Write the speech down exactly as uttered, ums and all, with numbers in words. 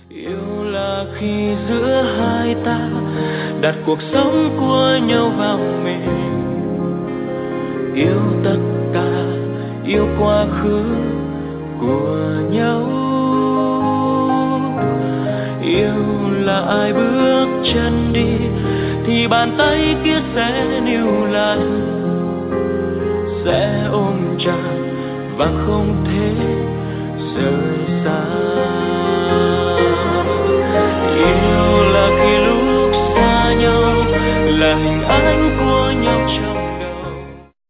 Yêu là khi giữa hai ta đặt cuộc sống của nhau vào mình. Yêu tất cả, yêu quá khứ của nhau. Yêu là ai bước chân đi thì bàn tay kia sẽ níu lại, sẽ ôm chặt và không thể rời xa.